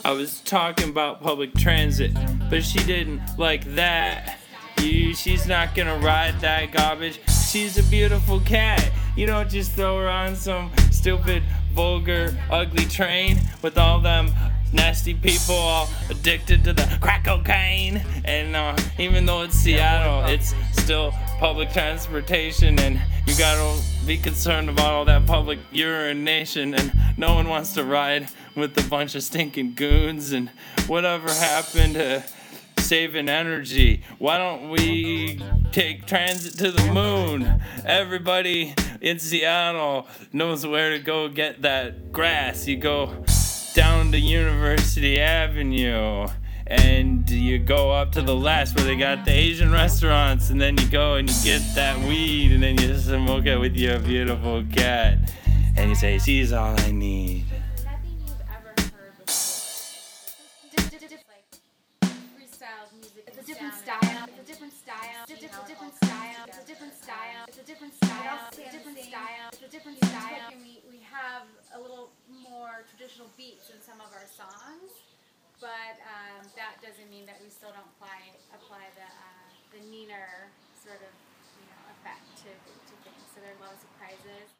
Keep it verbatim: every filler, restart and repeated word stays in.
I was talking about public transit, but she didn't like that. You, she's not gonna ride that garbage. She's a beautiful cat. You don't just throw her on some stupid, vulgar, ugly train with all them nasty people all addicted to the crack cocaine. And uh, even though it's Seattle, it's still public transportation, and you gotta be concerned about all that public urination, and no one wants to ride with a bunch of stinking goons. And whatever happened to saving energy? Why don't we take transit to the moon? Everybody in Seattle knows where to go get that grass. You go down to University Avenue and you go up to the left where they got the Asian restaurants, and then you go and you get that weed, and then you smoke it with your beautiful cat, and you say, she's all I need. Nothing you've ever heard before. Freestyle music. It's a different style. It's a different style. It's a different style. It's a different style. It's a different style. It's a different style. It's a different style. We we have a little more traditional beats in some of our songs, but um, that doesn't mean that we still don't apply apply the uh, the meaner sort of, you know, effect to to things. So there are a lot of surprises.